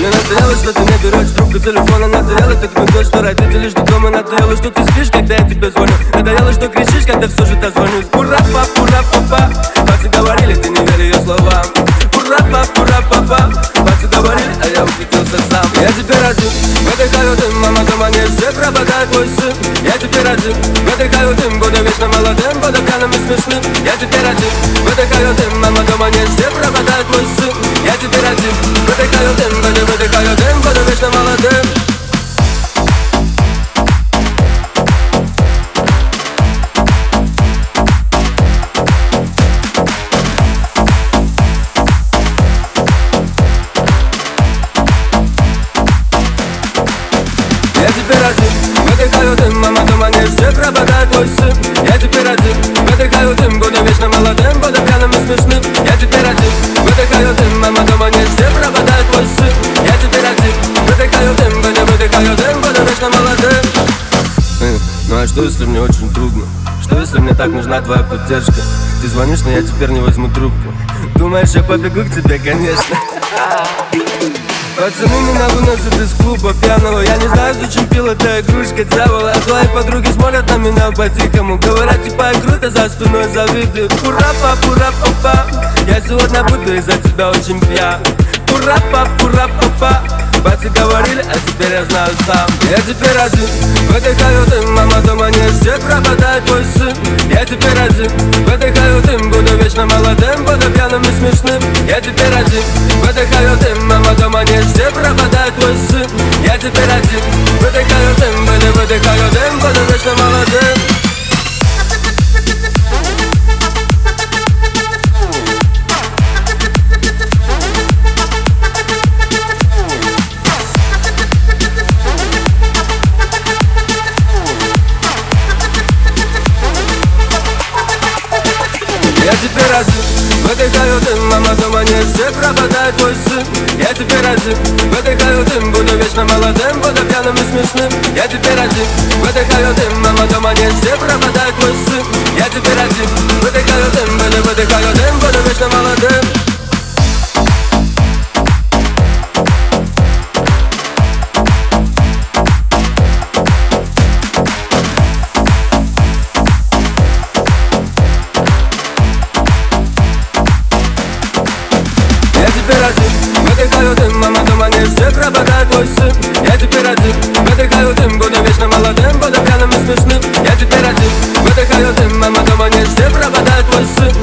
Мне надоело, что ты не берешь трубку телефона. Надоело, ты гнешь, что родители ждут дома. Надоело, что ты спишь, когда я тебе звоню. Надоело, что кричишь, когда все же дозвонюсь. Ура-па-пура-па-па. Пацаны говорили, ты не верь ее словам. Ура-па-пура-па-па. Пацаны говорили, а я ухитрился сам. Я теперь один, выдыхаю дым. Мама дома нет, все пропадает твой сын. Я теперь один, выдыхаю дым. Буду вечно молодым, буду пьяным и смешным. Я теперь один, выдыхаю дым. Мама дома нет, все пропадает твой сын. Я теперь один, выдыхаю дым. Выдыхаю дым, буду вечно молодым. Я теперь один, выдыхаю дым. Мама дома нет, все пропадает твой сын. Я теперь один, выдыхаю дым. Буду вечно молодым, буду пьяным и смешным. Я теперь один, выдыхаю дым. Мама дома нет, все пропадает твой сын. Я теперь один, выдыхаю дым. Выдыхаю дым, буду вечно молодым. Ну а что если мне очень трудно? Что если мне так нужна твоя поддержка? Ты звонишь, но я теперь не возьму трубку. Думаешь, я побегу к тебе, конечно. Пацаны меня выносят из клуба пьяного. Я не знаю, зачем пил эта игрушка дьявола. А твои подруги смотрят на меня по-тихому. Говорят, типа, я круто, за спиной завидуют. Ура-па-пура-па-па. Я сегодня буду из-за тебя очень пьян. Ура-па-пура-па-па. Пацаны говорили, а теперь я знаю сам. Я теперь один, выдыхаю дым. Мама дома нет, все пропадает твой сын. Я теперь один, выдыхаю дым. Буду вечно молодым, буду пьяным и смешным. Я теперь один, выдыхаю дым. Мама дома нет, все пропадает твой сын. Я теперь один, выдыхаю дым. Выдыхаю дым, буду вечно молодым. Я теперь один, выдыхаю дым. Мама дома нет, все пропадает твой сын. Я теперь один, выдыхаю дым. Буду вечно молодым, буду пьяным и смешным. Я теперь один, выдыхаю дым. Мама дома нет, все пропадает твой сын. Я теперь один, выдыхаю дым. Выдыхаю дым, буду вечно молодым. Я теперь один, выдыхаю дым. Мама дома нет, все пропадает твой сын. Я теперь один, выдыхаю дым. Буду вечно молодым, буду пьяным и смешным. Я теперь один, выдыхаю дым. Мама дома нет, все пропадает твой сын.